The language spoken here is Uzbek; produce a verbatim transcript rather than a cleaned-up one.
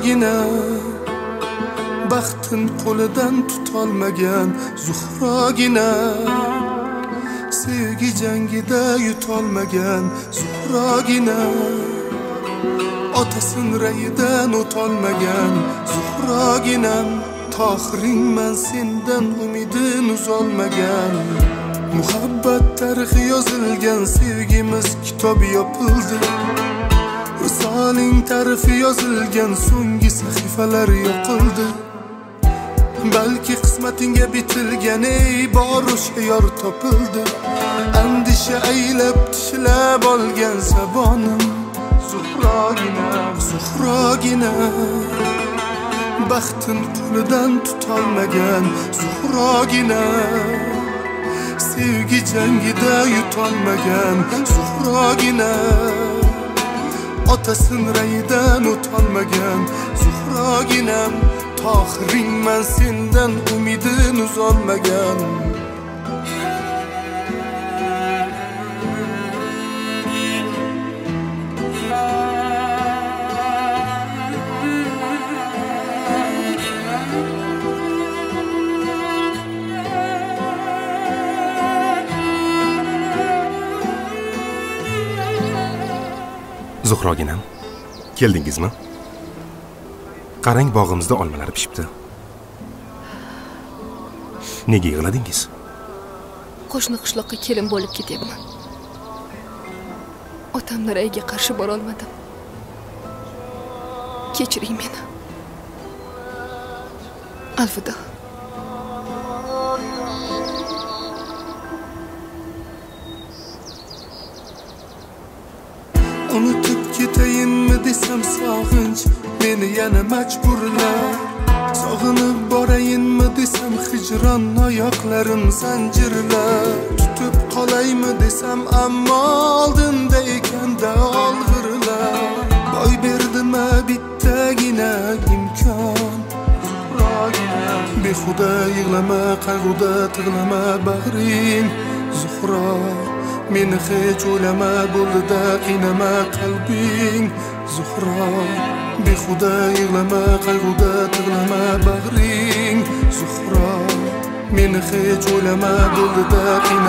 zuhrogina baxtin qo'lidan tutolmagan zuhrogina sevgi jangida yutolmagan zuhrogina otasin rayidan o'tolmagan zuhroginam tohiringman sendan umidin uzolmagan muhabbat tarixi yozilgan sevgimiz kitobi yopildi visoling tarifi yozilgan so'nggi sahifalar yoqildi balki qismatingga bitilgan ey bor o'sha yor topildi andisha aylab tishlab olgan sabonim zuhrogina zuhrogina baxtin qo'lidan tutolmagan zuhrogina sevgi jangida yutolmagan zuhrogina otasin rayidan o'tolmagan zuhroginam tohiringman sendan umidin uzolmagan Zuhroginam, keldingizmi? Qarang, bog'imizda olmalar pishibdi. Nega yig'ladingiz? Qo'shni qishloqqa kelin bo'lib ketyapman. Otamning rayiga qarshi bora olmadim. Kechiring meni. Alvido. Unutib ketayinmi desam sog'inch meni yana majburlar sog'inib borayinmi desam hijron oyoqlarim zanjirlar tutib qolaymi desam ammo oldinda ekanda olg'irlar boy berdima bittagina imkon behuda yig'lama qayg'uda tig'lama bag'ring Zuhro meni hech o'ylama bo'ldi-da qiynama qalbing Zuhro behuda yig'lama qayg'uda tig'lama bag'ring Zuhro meni hech o'ylama bo'ldi-da